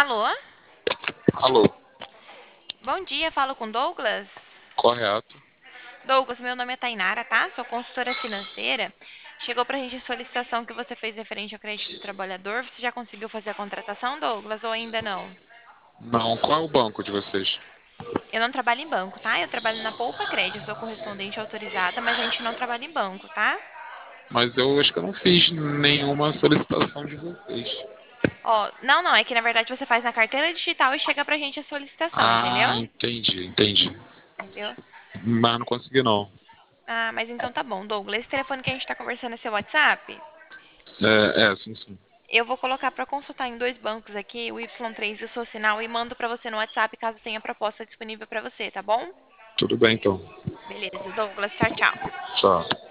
Alô? Alô, Bom dia, falo com Douglas. correto? Douglas, meu nome é Tainara, tá? Sou consultora financeira. Chegou pra gente a solicitação que você fez referente ao crédito do trabalhador. Você já conseguiu fazer a contratação, Douglas, ou ainda não? Não, qual é o banco de vocês? Eu não trabalho em banco, tá? Eu trabalho na Poupa Crédito, eu sou correspondente autorizada, mas a gente não trabalha em banco, tá? Mas eu acho que eu não fiz nenhuma solicitação de vocês. Ó, não, é que na verdade você faz na carteira digital e chega pra gente a solicitação, entendeu? Ah, entendi. Entendeu? Mas não consegui não. Ah, mas então tá bom, Douglas. Esse telefone que a gente tá conversando é seu WhatsApp? Sim. Eu vou colocar para consultar em dois bancos aqui, o Y3 e o Socinal, e mando para você no WhatsApp caso tenha proposta disponível para você, tá bom? Tudo bem então. Beleza, Douglas, tchau, tchau. Tchau.